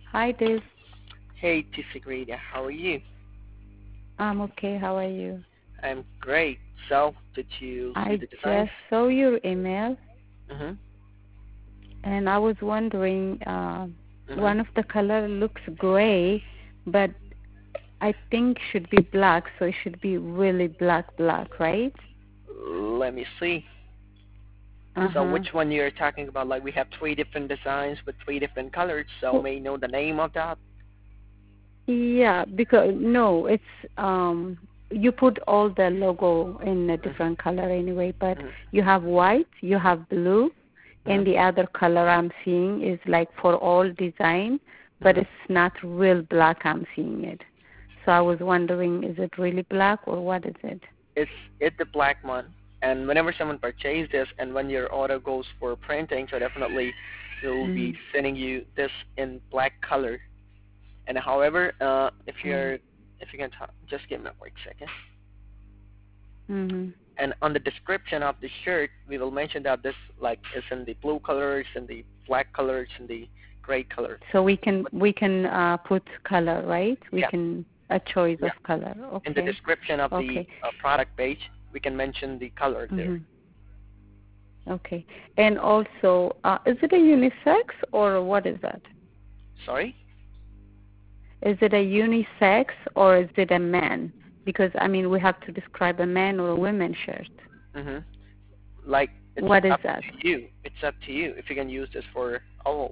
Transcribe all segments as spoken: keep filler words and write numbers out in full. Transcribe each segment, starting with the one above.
Hi, Dave. Hey, Tisagrita, how are you? I'm okay. How are you? I'm great. So, did you see I the designs? just saw your email, Mhm. and I was wondering, uh, Mhm. one of the color looks gray, but I think should be black, so it should be really black, black, right? Let me see. So, Uh-huh. which one you're talking about? Like, we have three different designs with three different colors. So, Well, may you know the name of that? yeah, because no, it's um you put all the logo in a Mhm. different color anyway, but Mhm. you have white, you have blue, and Mhm. the other color I'm seeing is like for all design, but Mhm. it's not real black. I'm seeing it. So I was wondering, is it really black or what is it? It's it the black one. And whenever someone purchases this, and when your order goes for printing, so definitely we'll be Mm-hmm. sending you this in black color. And however, uh, if Oh. you're if you can talk, just give me a quick second. Mm-hmm. And on the description of the shirt, we will mention that this like is in the blue colors, in the black colors, in the gray color. So we can we can uh, put color, right? We Yeah, can a choice yeah. of color. In the Okay. description of the Okay. uh, product page, we can mention the color there. Mm-hmm. Okay. And also, uh, is it a unisex or what is that? Sorry? Is it a unisex or is it a man? Because, I mean, we have to describe a man or a women's shirt. Mhm. Like it's What is up that? to you. It's up to you if you can use this for all.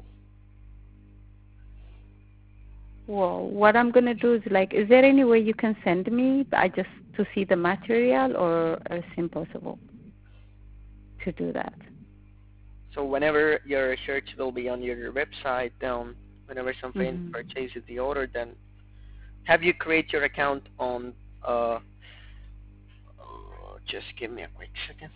Well, what I'm going to do is like, is there any way you can send me I just to see the material or it's impossible to do that? So whenever your shirts will be on your website, um, whenever someone Mm-hmm. purchases the order, then have you create your account on? Uh, uh, just give me a quick second.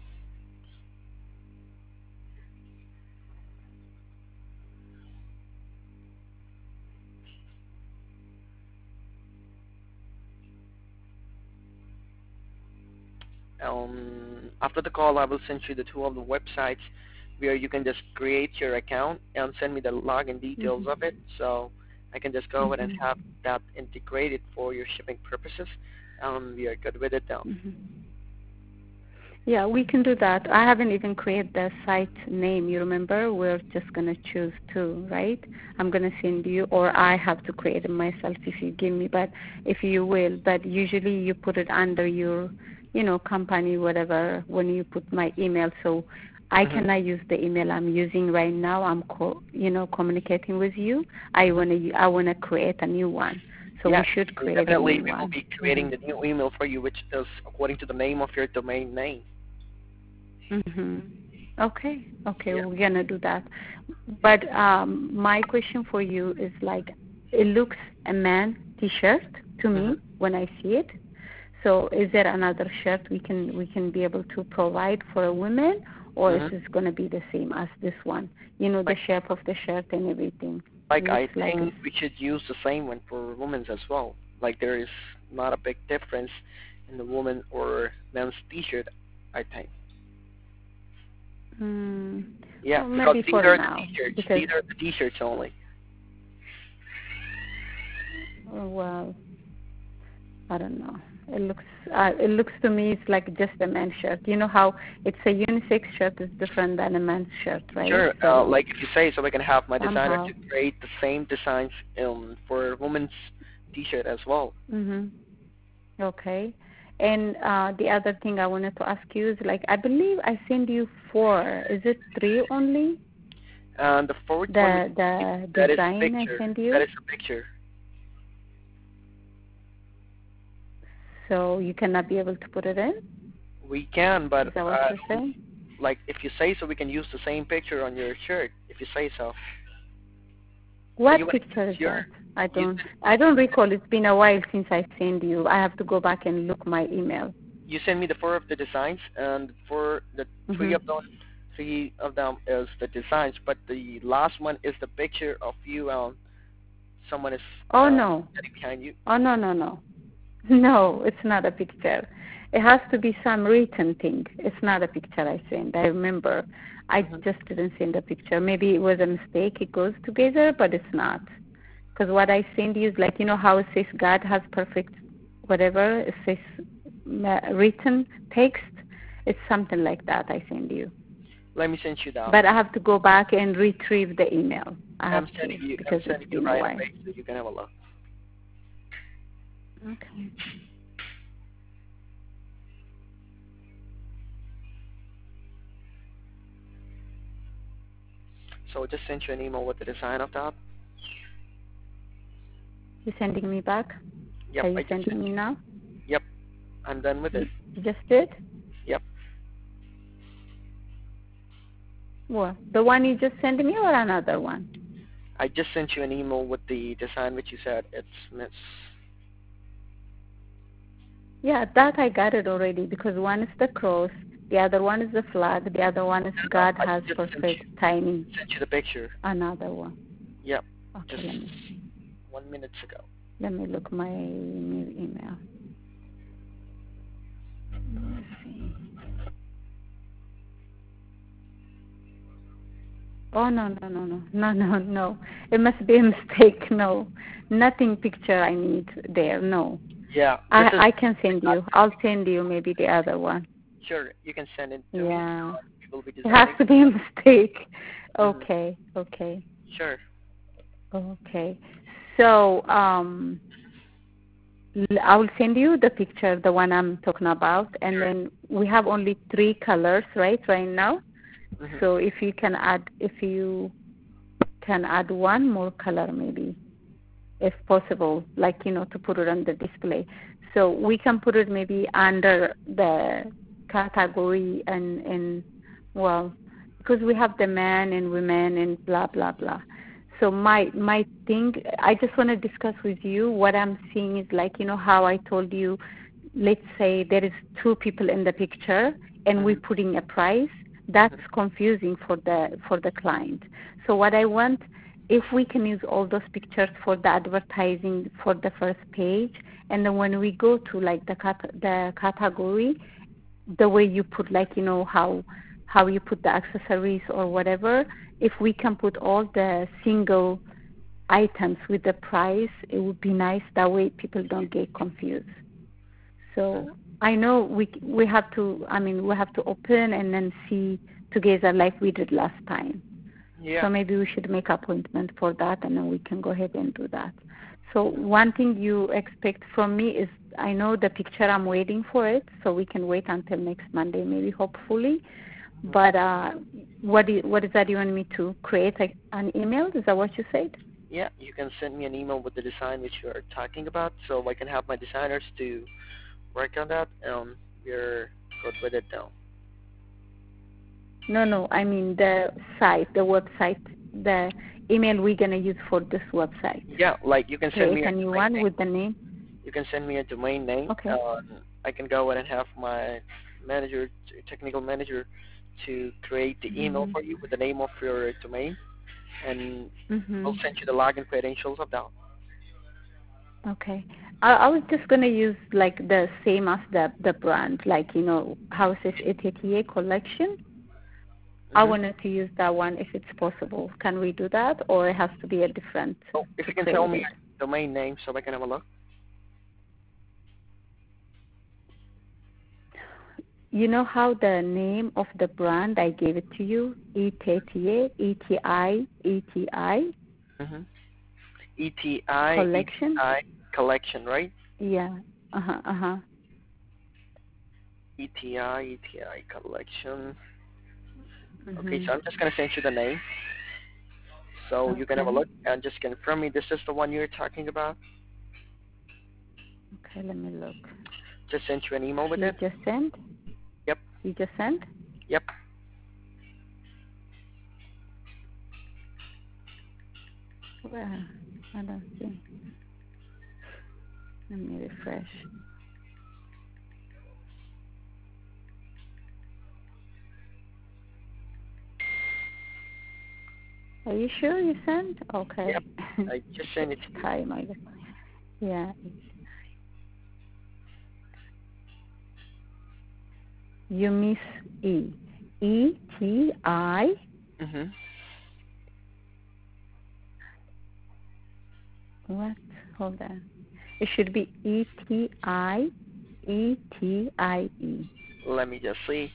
Um, after the call, I will send you the two of the websites where you can just create your account and send me the login details of Mm-hmm. it, so I can just go ahead and have Mm-hmm. that integrated for your shipping purposes. Um, we are good with it now. Mm-hmm. Yeah, we can do that. I haven't even created the site name. You remember? We're just going to choose two, right? I'm going to send you, or I have to create it myself if you give me, but if you will. But usually you put it under your, you know, company, whatever, when you put my email. So I Mhm. cannot use the email I'm using right now. I'm, co- you know, communicating with you. I Mhm. want to, I want to create a new one. So Yeah, we should so create a definitely new we will one. be Mm-hmm. creating the new email for you, which is according to the name of your domain name. Mhm. Okay. Okay, Yeah. we're gonna do that. But um, my question for you is like, it looks a man T-shirt to Mhm. me when I see it. So, is there another shirt we can we can be able to provide for a woman, or is Mhm. this gonna be the same as this one? You know, the Like, shape of the shirt and everything. like It looks I like it's. think we should use the same one for women's as well. Like there is not a big difference in the woman or men's T-shirt, I think. Mm, Yeah, well, because maybe these for are the now, T-shirts. because These are the T-shirts only. oh, well, I don't know. It looks uh, it looks to me it's like just a men's shirt. You know how it's a unisex shirt is different than a men's shirt, right? Sure. Uh, So like if you say so, we can have my designer somehow. to create the same designs um, for women's T-shirt as well. Mhm. Okay. And uh, the other thing I wanted to ask you is like I believe I sent you four. Is it three only? And the fourth one, The the that is a design I picture. sent That you. is a picture. So you cannot be able to put it in. We can, but Is that what uh, you're saying? like if you say so, we can use the same picture on your shirt. If you say so. So you What want to picture use is your that? I use don't the, I don't recall. It's been a while since I sent you. I have to go back and look my email. you send me the four of the designs, and for the three Mhm. of them, three of them is the designs, but the last one is the picture of you and someone is Oh uh, no. standing behind you. Oh no no no. No, it's not a picture. It has to be some written thing. It's not a picture I sent. I remember. I Hmm. just didn't send a picture. Maybe it was a mistake. It goes together, but it's not. Because what I send you is like, you know how it says God has perfect whatever, it says uh, written text. It's something like that I send you. Let me send you that. But I have to go back and retrieve the email. I have I'm sending to you. because I'm sending it's you been a right while. away so you can have a look. Okay. So just send you an email with the design of that. You sending me back? Yep, Are you I just sending sent me you. now? Yep, I'm done with it. You just did? Yep. What? The one you just sent me or another one? I just sent you an email with the design which you said it's Miss. Yeah, that I got it already because one is the cross, the other one is the flag, the other one is No, God I has just sent perfect you, timing. sent you the picture. Another one. Yep. Okay, Just let me see. one minute ago. Let me look my new email. Let's see. Oh no no no no no no no! It must be a mistake. No, nothing picture I need there. No, Yeah. This is I I can send you. I'll send you maybe the other one. sure. You can send it to me. Yeah, We will be it has designing. to be a mistake. Mm-hmm. Okay okay Sure. okay. So um, l- I will send you the picture, the one I'm talking about, and Sure. then we have only three colors, right? Right now. Mm-hmm. So if you can add, if you can add one more color, maybe. If possible, like, you know, to put it on the display. So we can put it maybe under the category and, and well, because we have the men and women and blah, blah, blah. So my, my thing, I just want to discuss with you what I'm seeing is like, you know, how I told you, let's say there is two people in the picture and we're Mm-hmm. putting a price. That's confusing for the, for the client. So what I want, if we can use all those pictures for the advertising for the first page, and then when we go to like the cat- the category, the way you put, like, you know, how how you put the accessories or whatever, if we can put all the single items with the price, it would be nice. That way people don't get confused. So I know we we have to, I mean, we have to open and then see together like we did last time. Yeah. So maybe we should make appointment for that, and then we can go ahead and do that. So one thing you expect from me is, I know the picture, I'm waiting for it, so we can wait until next Monday, maybe, hopefully. But uh, what, do you, what is that you want me to create, a, an email? Is that what you said? Yeah, you can send me an email with the design which you are talking about, so I can have my designers to work on that. Um, we're good with it now. No, no, I mean the site, the website, the email we're going to use for this website. Yeah, like you can send Create me a a new domain one name. with the name. You can send me a domain name. Okay. Um, I can go in and have my manager, technical manager, to create the email Mm-hmm. for you with the name of your domain, and Mm-hmm. we'll send you the login credentials of that. Okay. I, I was just going to use like the same as the the brand, like, you know, how it says A T T A collection. I Mm-hmm. wanted to use that one if it's possible. Can we do that, or it has to be a different So if to you can tell create me it? your domain name so I can have a look. You know how the name of the brand, I gave it to you, E T T A, E T I, E T I Mm-hmm. E T I, E T collection? I collection, right? Yeah. Uh-huh, uh-huh. E T I, E T I collection. Okay, Mm-hmm. so I'm just gonna send you the name so you can have a Okay. look and just confirm me this is the one you're talking about. Okay, let me look. Just sent you an email with You it. just sent? Yep. You just sent? Yep. Well, I don't see. Let me refresh. Are you sure you sent? Yep. Okay. I just sent it It's to you. time, I guess. Yeah. You miss E. E T I. Mhm. What? Hold on. It should be E T I E T I E. Let me just see.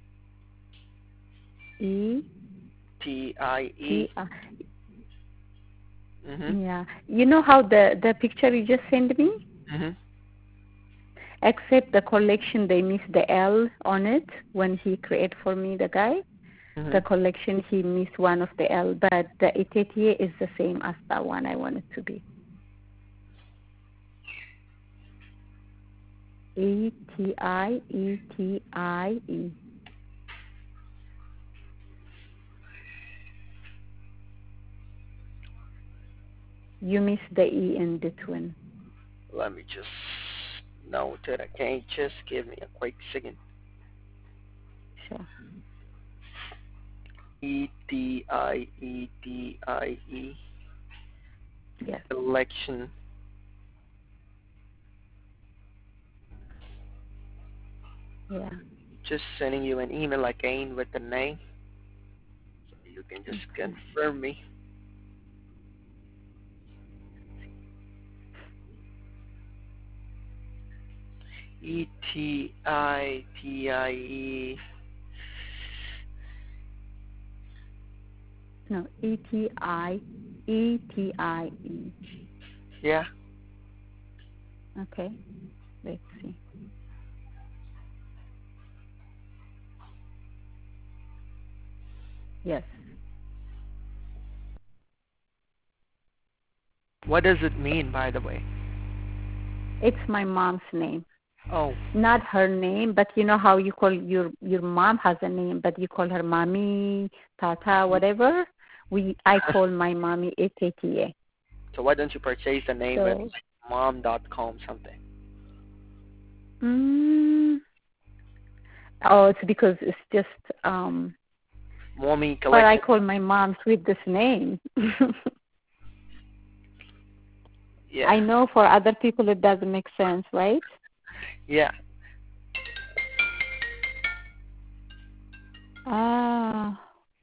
E T I T E. I. Mhm. Yeah. You know how the the picture you just sent me? Mhm. Except the collection, they missed the L on it when he created for me the guy. Mhm. The collection, he missed one of the L, but the Etietier is the same as that one I want it to be. E T I E T I E. You missed the E in between. Let me just note it. Okay, just give me a quick second. Sure. E T I E T I E. Yes. Election. Yeah. Just sending you an email again with the name, so you can just Okay. confirm me. E T I T I E. No, E T I E T I E. Yeah. Okay. Let's see. Yes. What does it mean, by the way? It's my mom's name. Oh. Not her name, but you know how you call your your mom has a name, but you call her mommy, tata, whatever. We I call my mommy Etietier. So why don't you purchase the name with So, mom dot com something? mm, oh, it's because it's just um. Mommy But I collection. call my mom's with this name. Yeah. I know for other people it doesn't make sense, right? Yeah. Ah,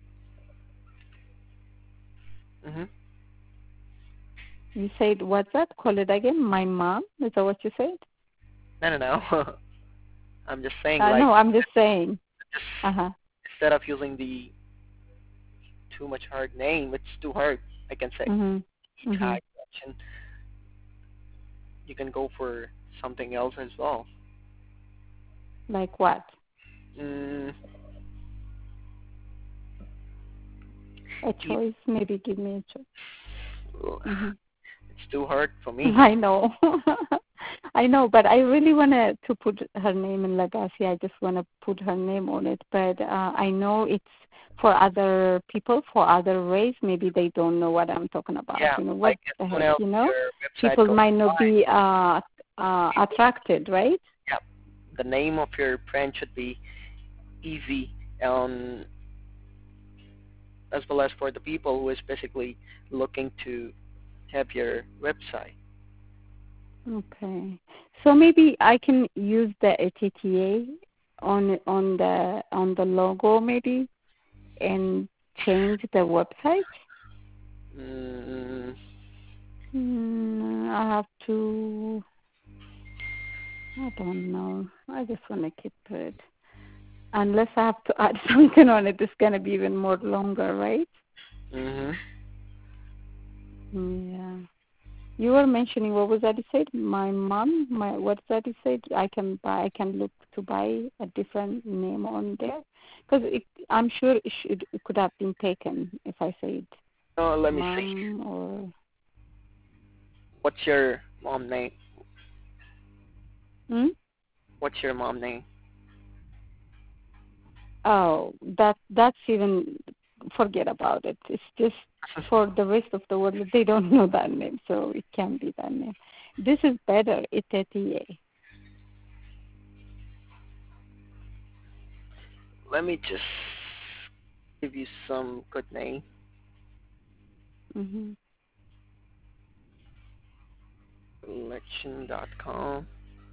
Mhm. you said what's that? Call it again. My mom. Is that what you said? No, no, no. I'm just saying, Uh, like, no, I'm just saying. just Uh huh. instead of using the too much hard name, it's too hard. I can say Mhm. Mhm. tag collection. You can go for something else as well. Like what? Mm, A it, choice? Maybe give me a choice. Mhm. it's too hard for me. I know. I know, but I really want to to put her name in Legacy. I just want to put her name on it. But uh, I know it's for other people, for other race. Maybe they don't know what I'm talking about. Yeah, You know, what like as the soon heck, as you know? your website People goes might not live, be uh, uh, attracted, right? yeah, the name of your brand should be easy, um, as well as for the people who is basically looking to have your website. Okay. So maybe I can use the A T T A on on the on the logo maybe and change the website. Mm, Mm, I have to. I don't know. I just want to keep it. Unless I have to add something on it, it's gonna be even more longer, right? mhm. Yeah. You were mentioning what was that you said? My mom. My what's that you said? I can buy. I can look to buy a different name on there because I'm sure it should. It could have been taken if I said Oh, let me see. mom or. What's your mom name? Hmm? What's your mom name? Oh, that that's even forget about it. It's just for the rest of the world they don't know that name, so it can be that name. This is better. It's a T A. Let me just give you some good name. Mm-hmm. Collection dot com.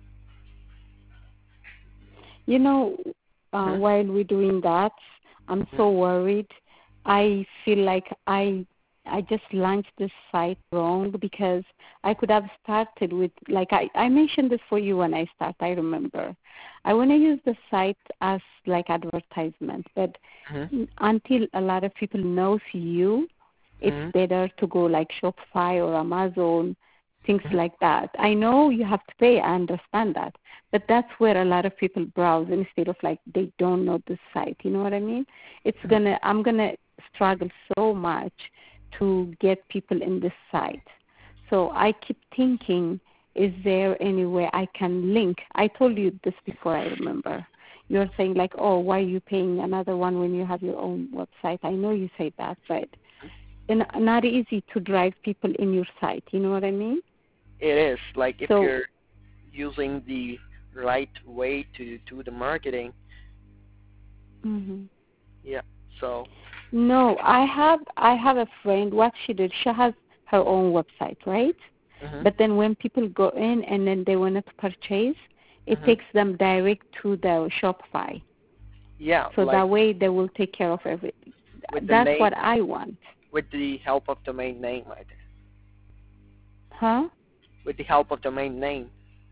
You know, uh, Hmm? while we're doing that, I'm so worried. I feel like I I just launched this site wrong because I could have started with, like I, I mentioned this for you when I start, I remember. I want to use the site as like advertisement, but Mm-hmm. until a lot of people knows you, it's Mm-hmm. better to go like Shopify or Amazon, things Mm-hmm. like that. I know you have to pay, I understand that, but that's where a lot of people browse instead of like they don't know the site. You know what I mean? It's Mm-hmm. gonna, I'm gonna struggle so much to get people in this site. So I keep thinking, is there any way I can link? I told you this before, I remember. You're saying like, oh, why are you paying another one when you have your own website? I know you say that, but it's not easy to drive people in your site. You know what I mean? It is like if So, you're using the right way to do the marketing. hmm Yeah. So. no, I have I have a friend. What she did, she has her own website, right? Mhm. But then when people go in and then they want to purchase, it Mhm. takes them direct to the Shopify. Yeah, So like that way they will take care of everything. with the That's main, what I want. with the help of domain name, right? Huh? With the help of domain name.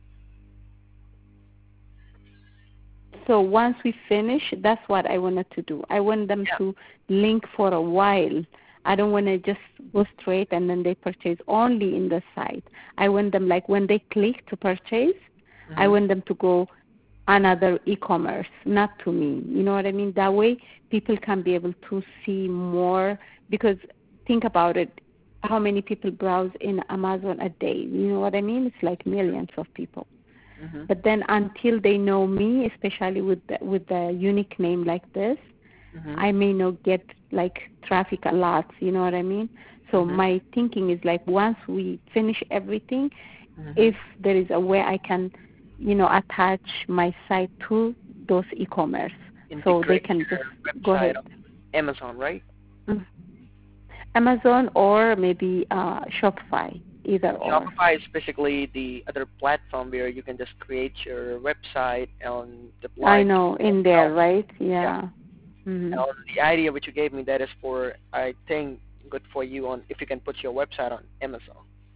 So once we finish, that's what I wanted to do. I want them Yeah. to link for a while. I don't want to just go straight and then they purchase only in the site. I want them, like when they click to purchase, I Mhm. want them to go another e-commerce, not to me. You know what I mean? That way people can be able to see more, because think about it, how many people browse in Amazon a day? You know what I mean? It's like millions of people. Mhm. But then until they know me, especially with the, with the unique name like this, Mhm. I may not get like traffic a lot. You know what I mean? So Mhm. my thinking is like once we finish everything, Mhm. if there is a way I can, you know, attach my site to those e-commerce, so they Integrate can just your go website ahead. on Amazon, right? Mm. Amazon or maybe uh, Shopify, either or. Shopify is basically the other platform where you can just create your website and I deploy to know in your there, account. right? Yeah. Yeah. Hmm. And the idea which you gave me, that is for, I think, good for you on if you can put your website on Amazon.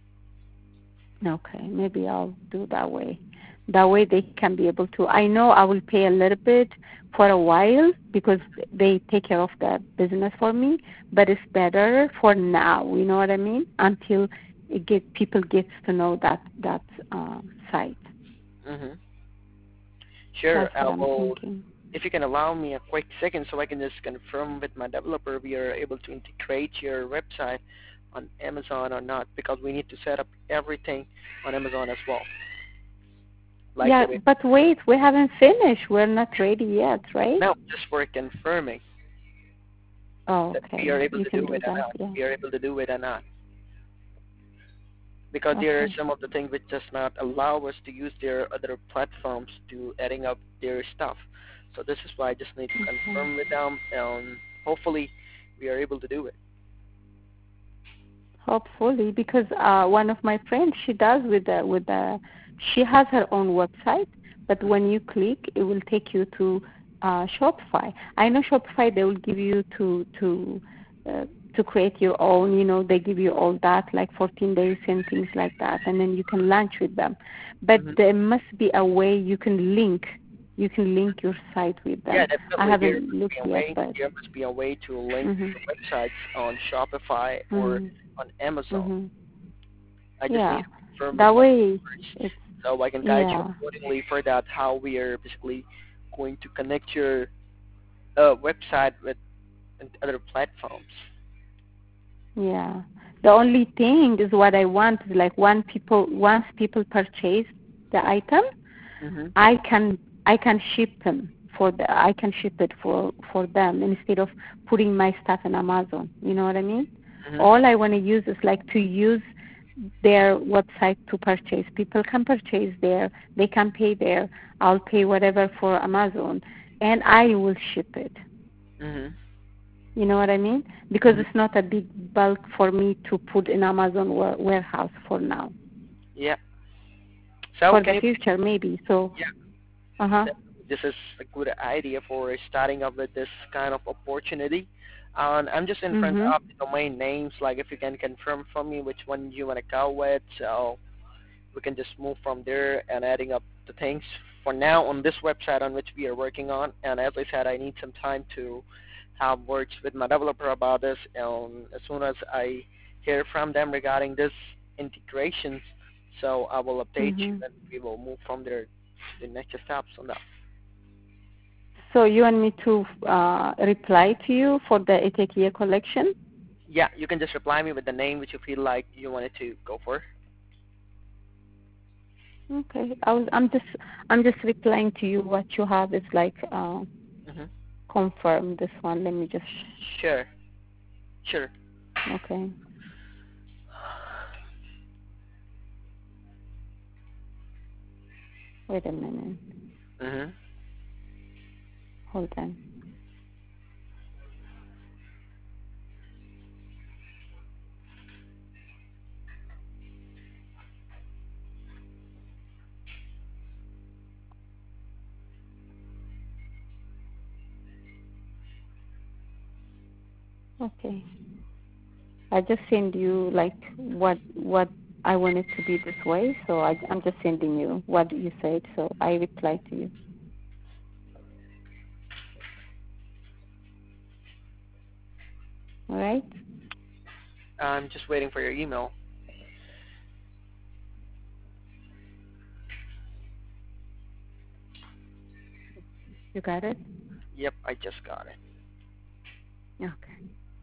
Okay, maybe I'll do that way. That way they can be able to. I know I will pay a little bit for a while because they take care of the business for me, but it's better for now. You know what I mean? Until it get people gets to know that that um, site. Mhm. Sure. That's I what I'm will. thinking. If you can allow me a quick second so I can just confirm with my developer we are able to integrate your website on Amazon or not, because we need to set up everything on Amazon as well. Like Yeah, the way, but wait, we haven't finished. We're not ready yet, right? no, just for confirming Oh, that we okay. are able You to can do do it or that. not. Yeah. We are able to do it or not. Because there are Okay. some of the things which does not allow us to use their other platforms to adding up their stuff. So this is why I just need to Okay. confirm with them, and hopefully we are able to do it. Hopefully, because uh, one of my friends, she does with the with the, she has her own website, but when you click, it will take you to uh, Shopify. I know Shopify, they will give you to to uh, to create your own. You know, they give you all that, like fourteen days and things like that, and then you can launch with them. But Hmm. there must be a way you can link. You can link your site with Yeah, them. I definitely. There haven't must be looked a yet, way. but There must be a way to link mhm, your websites on Shopify or mhm, on Amazon. mhm. I just need Yeah, to confirm with that my way first, it's so I can guide you yeah, accordingly for that. How we are basically going to connect your uh, website with other platforms. yeah. The only thing is what I want is like when people once people purchase the item, Mhm. I can I can ship them for the I can ship it for for them instead of putting my stuff in Amazon. You know what I mean? Mhm. All I want to use is like to use their website to purchase. People can purchase there. They can pay there. I'll pay whatever for Amazon, and I will ship it. Mhm. You know what I mean? Because Mhm. it's not a big bulk for me to put in Amazon wa- warehouse for now. Yeah. So For the can you? future, maybe. So, Yeah. uh huh. Definitely. This is a good idea for starting up with this kind of opportunity. Um, I'm just in front Mhm. of the domain names, like if you can confirm for me which one you want to go with, so we can just move from there and adding up the things for now on this website on which we are working on. And as I said, I need some time to have words with my developer about this, and as soon as I hear from them regarding this integration, so I will update you Mhm. and we will move from there to the next steps on that. So you want me to uh, reply to you for the Itekia collection? Yeah, you can just reply me with the name which you feel like you wanted to go for. Okay. I was, I'm just I'm just replying to you. What you have is like uh, Mm-hmm. confirm this one. Let me just. Sure, sure. Okay. Wait a minute. Mm-hmm. Hold on. Okay. I just send you like what what I want it to be this way. So I, I'm just sending you what you said. So I reply to you. All right. I'm just waiting for your email. You got it. Yep, I just got it. Okay.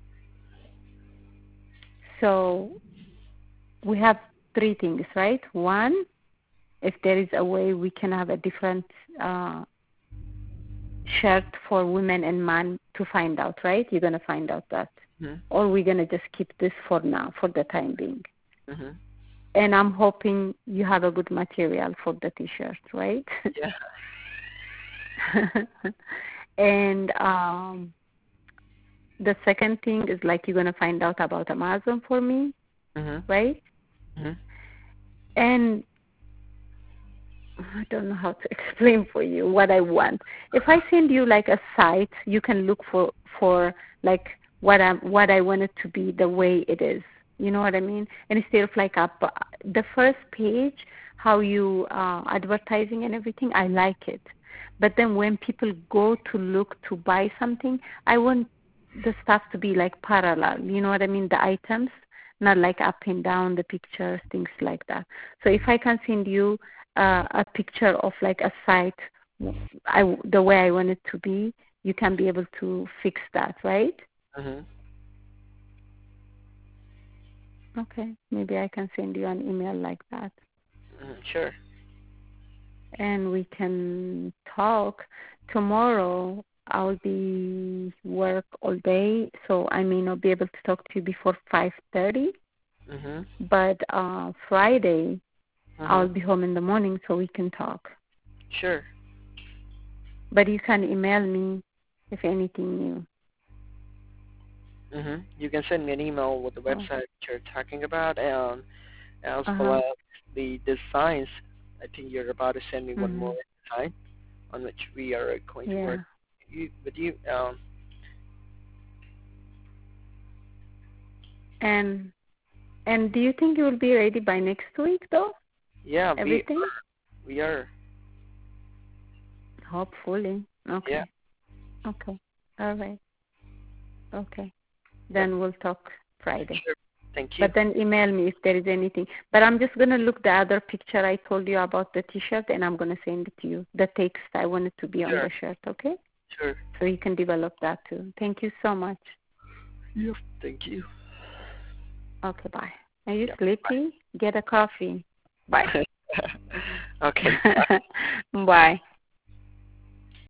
So we have three things, right? One, if there is a way we can have a different uh, shirt for women and men to find out, right? You're gonna find out that, Mm-hmm. or we're gonna just keep this for now, for the time being. Mm-hmm. And I'm hoping you have a good material for the T-shirt, right? Yeah. And um, the second thing is like you're gonna find out about Amazon for me, Mm-hmm. right? Mm-hmm. And I don't know how to explain for you what I want. If I send you like a site, you can look for for like what I what I want it to be the way it is. You know what I mean? And instead of like up the first page, how you uh, advertising and everything, I like it. But then when people go to look to buy something, I want the stuff to be like parallel. You know what I mean? The items, not like up and down the pictures, things like that. So if I can send you uh, a picture of like a site, I, the way I want it to be, you can be able to fix that, right? Mm-hmm. Okay, maybe I can send you an email like that, Mm-hmm. Sure. and we can talk tomorrow. I'll be work all day, so I may not be able to talk to you before five thirty. Mm-hmm. But uh, Friday, Mm-hmm. I'll be home in the morning, so we can talk. Sure. But you can email me if anything new. Mm-hmm. You can send me an email with the Oh. website you're talking about, and as Uh well huh. as the designs. I think you're about to send me one more Mhm. design on which we are going to work Yeah. you, with you. Um, And and do you think you will be ready by next week though? yeah, we Everything? we are. Hopefully. Yeah. Okay. Okay. All right. Okay. Yep. Then we'll talk Friday. Sure. Thank you. But then email me if there is anything. But I'm just gonna look the other picture I told you about the T-shirt, and I'm gonna send it to you. The text I want it to be on Sure. the shirt. Okay? Sure. So you can develop that too. Thank you so much. Yep. Thank you. Okay. Bye. Are you Yep. sleepy? Get a coffee. Bye. Bye. Okay. Bye.